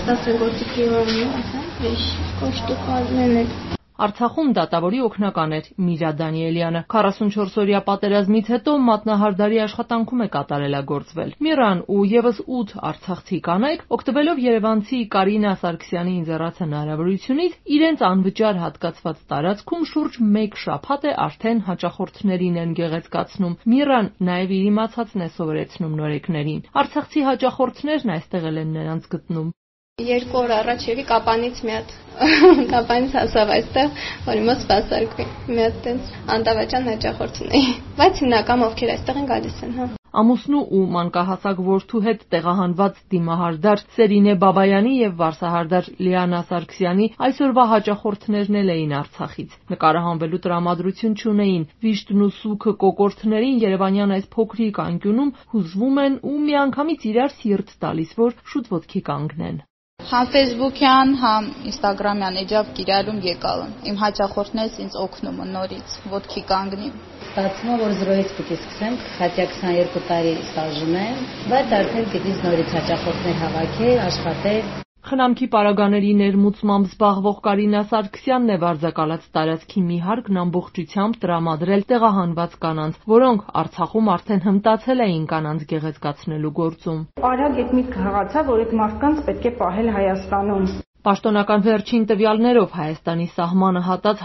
դասագործիկի կոշտուկալներ։ Արցախում դատավորի օգնական էր Միրա Դանիելյանը։ 44-օրյա պատերազմից հետո մատնահարդարի աշխատանքում է կատարելագործվել։ Միրան ու եւս 8 արցախցի կանայք, օգտվելով երևանցի Կարինա Սարգսյանի ինձեռած հնարավորությունից, իրենց անվճար հատկացված տարածքում շուրջ 1 շաբաթ է արդեն հաճախորդներին են գեղեցկացնում։ Միրան նաեւ իր իմացածն է սովորեցնում նորեկներին։ Արցախցի հաճախորդներն այստեղ են նրանց գտնում։ 2 օր առաջ եւի կապանից մի հատ կապանից հասավ այստեղ, որ իմաց սպասարկվի։ Մի հատ տենց անտավաճան հաճախորդ ունեի։ Բայց հիմնական ովքեր այստեղ են գալիս են, հա։ Ամուսնու ու մանկահասակ որդու հետ տեղահանված դիմահարդար Սերինե Բաբայանի եւ վարսահարդար Լիանա Սարգսյանի այսօրվա հաճախորդներն էին Արցախից։ Նկարահանվելու տրամադրություն չունեին։ Վիշտն ու սուքը կոկորդներին Երևանյան այս փոքրիկ անկյունում հուզվում են ու միանգամից իրար սիրտ տալիս, որ շուտ ոտքի կանգնեն։ Համ ֆեյսբուքյան, համ ինստագրամյան էջավ կիրալում եկալն։ Իմ հաճախորդներս ինձ օգնում են նորից, ոտքի կանգնի։ Ստացվում է, որ 0-ից պիտի սկսենք, հատյա 22 տարի ստաժում եմ, բայց արդեն պիտի նորից հաճախորդներ հավաքել, աշխատել։ Խնամքի պարագաների ներմուծմամբ զբաղվող Կարինա Սարգսյանն է վարձակալած տարածքի մի հարկն ամբողջությամբ տրամադրել տեղահանված կանանց, որոնք Արցախում արդեն հմտացել էին կանանց գեղեցկացնելու գործում։ Արագ այդ միտքը հղացա, որ այդ մարդկանց պետք է պահել Հայաստանում։ Պաշտոնական վերջին տվյալներով Հայաստանի սահմանը հատած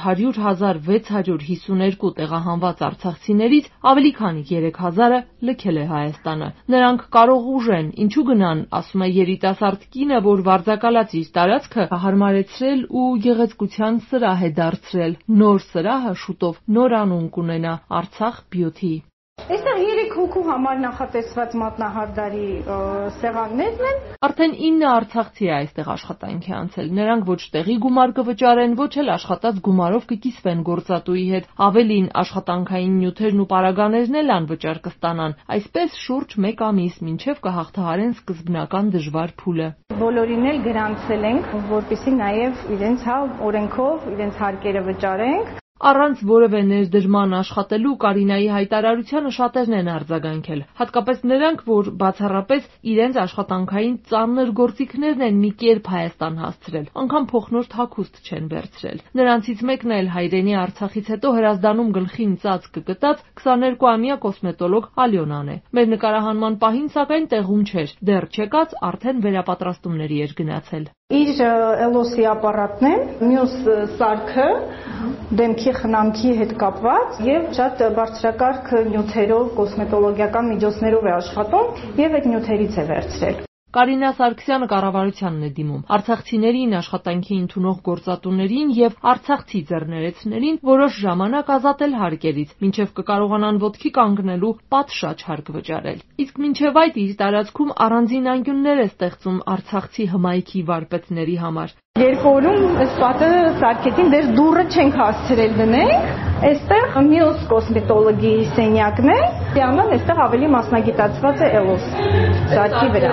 100,652 տեղահանված արցախցիներից ավելի քան 3,000-ը լքել է Հայաստանը։ Նրանք կարող ուժեն, ինչու գնան, ասում է երիտասարդ կինը, որ վարձակալած իր տարածքը հարմարեցրել ու գեղեցկության սրահ է դարձրել։ Նոր սրահը շուտով նոր անուն կունենա՝ Արցախ Beauty։ Այստեղ 3 հոգու համար նախատեսված մատնահարդարի սեղաններն են։ Արդեն 9 արցախցի է այստեղ աշխատանքի անցել։ Նրանք ոչ տեղի գումար կվճարեն, ոչ էլ աշխատած գումարով կկիսվեն գործատուի հետ։ Ավելին, աշխատանքային նյութերն ու պարագաներն էլ անվճար կստանան։ Այսպես շուրջ 1 ամիս, մինչև կհաղթահարեն սկզբնական դժվար փուլը։ Բոլորին էլ գրանցել ենք, որպեսզի նաև իրենց օրենքով իրենց հարկերը վճարենք։ Առանց որևէ ներդրման աշխատելու Կարինայի հայտարարությանը շատերն են արձագանքել, հատկապես նրանք, որ բացառապես իրենց աշխատանքային ծանր գործիքներն են մի կերպ Հայաստան հասցրել, անգամ փոխնորդ հագուստ չեն վերցրել։ Նրանցից մեկն էլ հայրենի Արցախից հետո հրազդանում գլխին ծածկ գտած 22-ամյա կոսմետոլոգ Ալյոնան է։ Մեր նկարահանման պահին սակայն տեղում չէր, դեռ չեկած արդեն վերապատրաստումների էր գնացել։ Իր էլոսի ապարատն է, մյուս սարքը դեմքի խնամքի հետ կապված եւ շատ բարձրակարգ նյութերով, կոսմետոլոգիական միջոցներով է աշխատում եւ այդ նյութերից է վերցրել։ Կարինա Սարգսյանը կառավարությանն է դիմում աշխատանքցիներին, աշխատանքի ընդունող գործատուներին եւ արցախցի ձեռներեցներին որոշ ժամանակ ազատել հարկերից, մինչեւ կկարողանան ոտքի կանգնելու պատշաճ հարկ վճարել։ Իսկ մինչեւ այդ իր տարածքում առանձին անկյուններ է ստեղծում արցախցի հմայքի վարպետների համար։ 2 օրում այս պատը սարքեցին, դեռ դուռը չենք հասցրել դնենք։ Այստեղ մյուս կոսմետոլոգի սենյակն է, Լիանան այստեղ ավելի մասնագիտացված է էլոս սարքի վրա։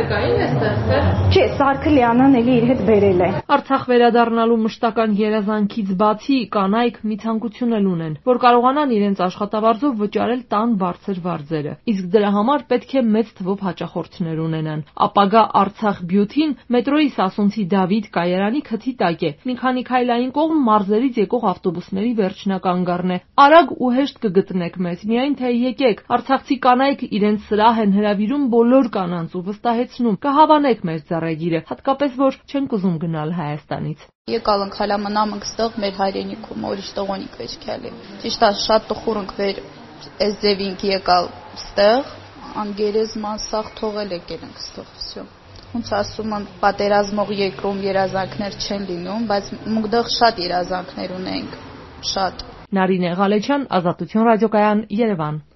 Չէ, սարքը Լիանան էլի իր հետ բերել է։ Արցախ վերադառնալու մշտական երազանքից բացի կանայք մի ցանկություն էլ ունեն, որ կարողանան իրենց աշխատավարձով վճարել տան բարձր վարձերը։ Իսկ դրա համար պետք է մեծ թվով հաճախորդներ ունենան։ Ապագա Արցախ Beauty-ն մետրոյի Սասունցի Դավիթ կայարանի քթի տակ է։ Մի քանի քայլային կողմ մարզերից եկող ավտոբուսների վերջնական գառն է։ Արագ ու հեշտ կգտնեք մեզ, միայն թե եկեք։ Արցախցի կանայք իրենց սրահ են հրավիրում բոլոր կանանց ու վստահեցնում կհավանեք մեր ծառագիրը, հատկապես որ չենք ուզում գնալ Հայաստանից։ Եկալ ենք հալա մնամ ենք ստեղ մեր հայրենիքում, ուրիշ տողոնիկ վեճքալի։ Ճիշտ է, շատ տխուր ենք վեր այս ձևինք եկալ ստեղ, անգերեզման սաղ թողել եկել ենք ստեղ, всё։ Ոնց ասում են, պատերազմող երկրում երազանքներ չեն լինում, բայց մուկդեղ շատ երազանքներ ունենք, շատ։ Նարինե Ղալեչյան, Ազատություն ռադիոկայան, Երևան։